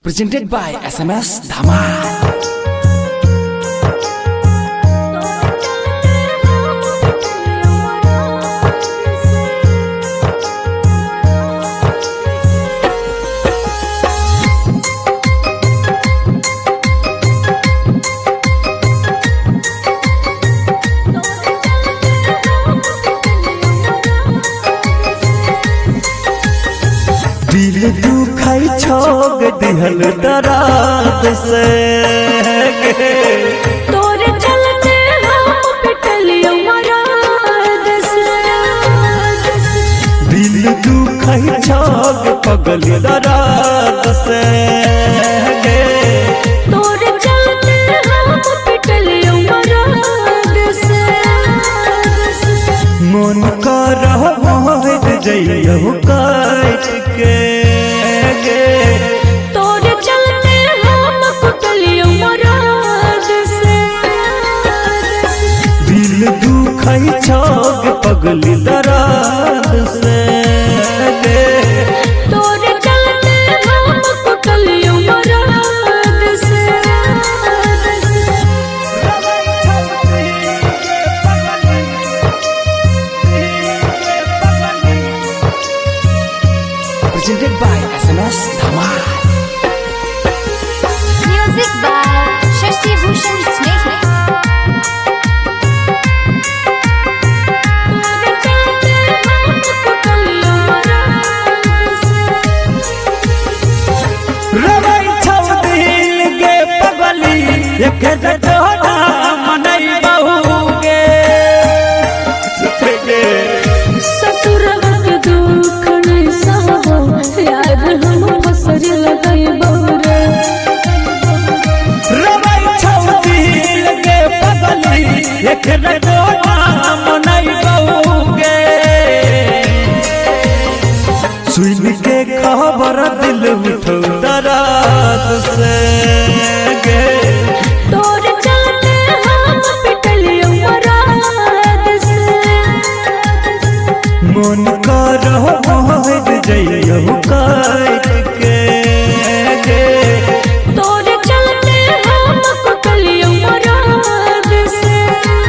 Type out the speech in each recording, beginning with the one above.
Presented by SMS Dhamal. दिल दुखाई छोग दिहल दराद से तोरे चलते हम पिटलियो मराद से। दिल दुखाई छोग पगल दराद से तोरे चलते हम पिटलियो मराद से। मन कर जइयो काट के तोरे चलते हम पिटलियो मराद से। दिल दुखाई छोग पगल दराद से तोरे चलते हम पिटलियो मराद से। Presented by SMS Dhamal. Music by Shashi Bhushan Snake. तोरे चलते हम पिटलियो मराद से। रवै छौ दिल गे पगली एक जटोना मनई बहुगे ससुरवा के दुख नहीं सहो यार हम फसर लगाई बहुरे। रवै छौ दिल गे पगली एक जटोना मनई बहुगे सुन के खबर दिल उठौ दराद से तोरे चलते हम पिटलियो मराद से। मन कर जइयो काट के तोरे चलते हम पिटलियो मराद से।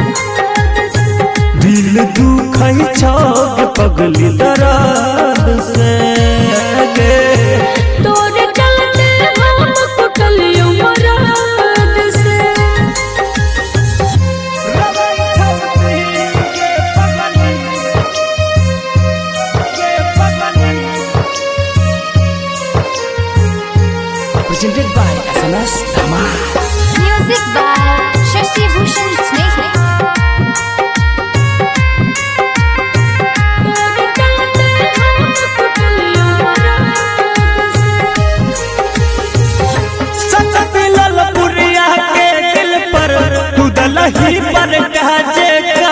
दिल दुखाई छोग पगल दराद से तोरे चलते हम पिटलियो मराद से। Presented by SMS Dhamal. Music by Shashi Bhushan Snake. तोरे चलते हम पिटलियो मराद से। संगत ललपुरिया के दिल पर तू दलही पर काजे का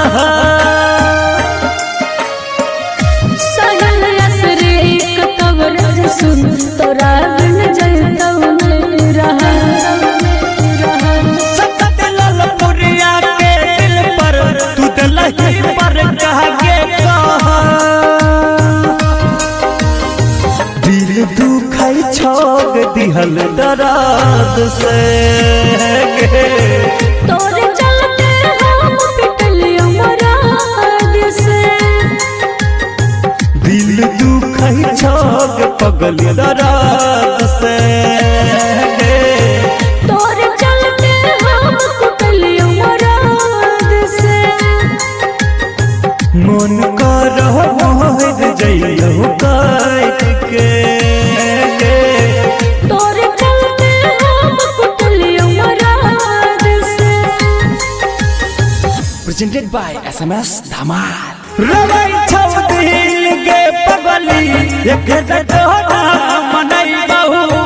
सहल असरे एक कबर सुन तोरा बिन जलतौ नहीं रहा। संगत ललपुरिया के दिल पर तू दलही पर काजे का दिल दुखाई छोग दिहल दराद से तोरे चलते हम पिटलियो मराद से। दिल दुखाई छोग पगल दराद से तोरे चलते हम पिटलियो मराद से। मन कर जइयो काट के तोरे चलते हम पिटलियो मराद से। Presented by SMS Dhamal. रवै छौ दिल गे पगली एक जटोना मनई बहु